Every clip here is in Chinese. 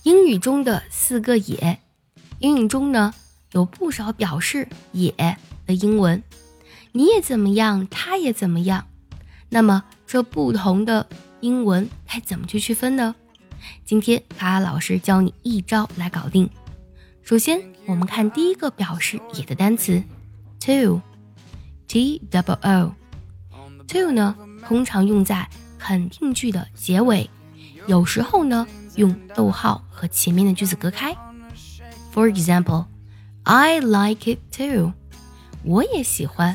英语中的4个也，英语中呢有不少表示也的英文，你也怎么样，他也怎么样。那么这不同的英文该怎么去区分呢？今天卡卡老师教你一招来搞定。首先我们看第一个表示也的单词 to T-O-O to 呢通常用在肯定句的结尾，有时候呢用逗号和前面的句子隔开。 For example, I like it too. 我也喜欢。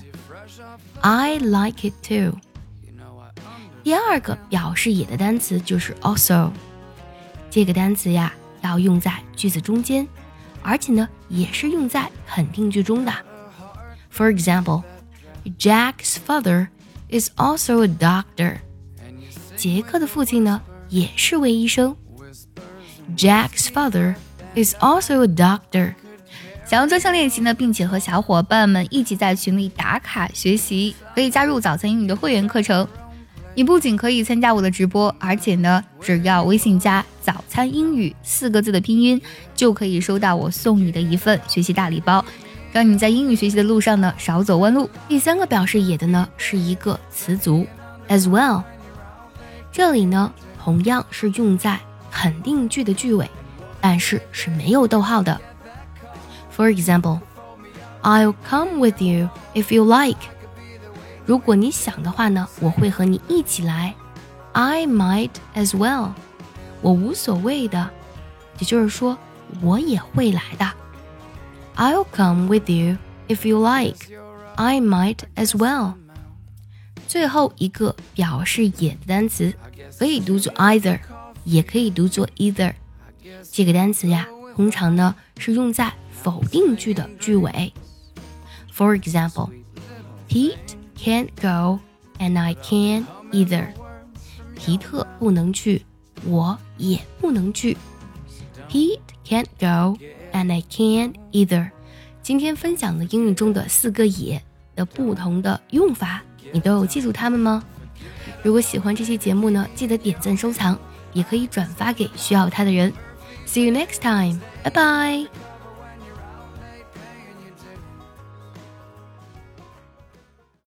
I like it too. 第二个表示也的单词就是 also， 这个单词呀要用在句子中间，而且呢也是用在肯定句中的。 For example, Jack's father is also a doctor. 杰克的父亲呢也是位医生。 Jack's father is also a doctor. 想要专项练习呢，并且和小伙伴们一起在群里打卡学习，可以加入早餐英语的会员课程。你不仅可以参加我的直播，而且呢，只要微信加早餐英语4个字的拼音，就可以收到我送你的一份学习大礼包，让你在英语学习的路上呢少走弯路。 第三个表示也的呢是一个词组 as well， 这里呢同样是用在肯定句的句尾，但是是没有逗号的。 For example, I'll come with you if you like. 如果你想的话呢，我会和你一起来。 I might as well. 我无所谓的，也就是说我也会来的。 I'll come with you if you like. I might as well. 最后一个表示也的单词可以读作 either， 也可以读作 either。 这个单词呀通常呢是用在否定句的句尾。 For example, Pete can't go and I can't either. 皮特不能去，我也不能去。 Pete can't go and I can't either. 今天分享的英语中的4个也的不同的用法，你都有记住它们吗？如果喜欢这期节目呢，记得点赞收藏，也可以转发给需要它的人。See you next time. Bye bye.